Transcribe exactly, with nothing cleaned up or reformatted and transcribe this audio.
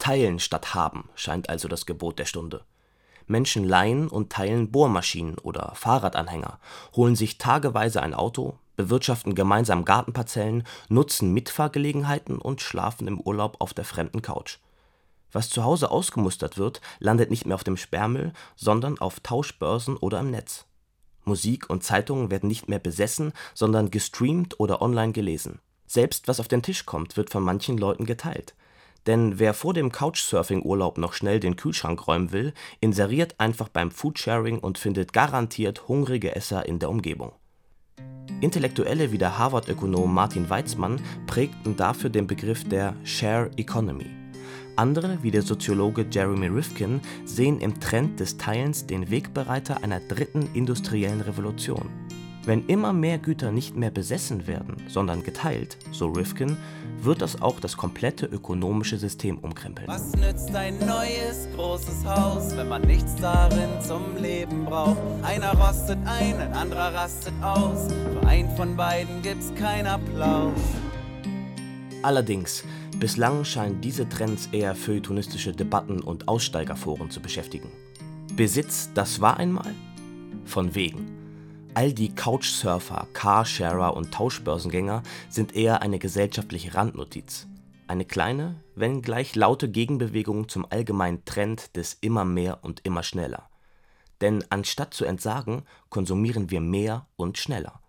Teilen statt haben scheint also das Gebot der Stunde. Menschen leihen und teilen Bohrmaschinen oder Fahrradanhänger, holen sich tageweise ein Auto, bewirtschaften gemeinsam Gartenparzellen, nutzen Mitfahrgelegenheiten und schlafen im Urlaub auf der fremden Couch. Was zu Hause ausgemustert wird, landet nicht mehr auf dem Sperrmüll, sondern auf Tauschbörsen oder im Netz. Musik und Zeitungen werden nicht mehr besessen, sondern gestreamt oder online gelesen. Selbst was auf den Tisch kommt, wird von manchen Leuten geteilt. Denn wer vor dem Couchsurfing-Urlaub noch schnell den Kühlschrank räumen will, inseriert einfach beim Foodsharing und findet garantiert hungrige Esser in der Umgebung. Intellektuelle wie der Harvard-Ökonom Martin Weitzman prägten dafür den Begriff der Share Economy. Andere, wie der Soziologe Jeremy Rifkin, sehen im Trend des Teilens den Wegbereiter einer dritten industriellen Revolution. Wenn immer mehr Güter nicht mehr besessen werden, sondern geteilt, so Rifkin, wird das auch das komplette ökonomische System umkrempeln. Was nützt ein neues, großes Haus, wenn man nichts darin zum Leben braucht? Einer rostet ein, ein anderer rastet aus. Für einen von beiden gibt's keinen Applaus. Allerdings, bislang scheinen diese Trends eher feuilletonistische Debatten und Aussteigerforen zu beschäftigen. Besitz, das war einmal? Von wegen. All die Couchsurfer, Carsharer und Tauschbörsengänger sind eher eine gesellschaftliche Randnotiz. Eine kleine, wenn gleich laute Gegenbewegung zum allgemeinen Trend des immer mehr und immer schneller. Denn anstatt zu entsagen, konsumieren wir mehr und schneller.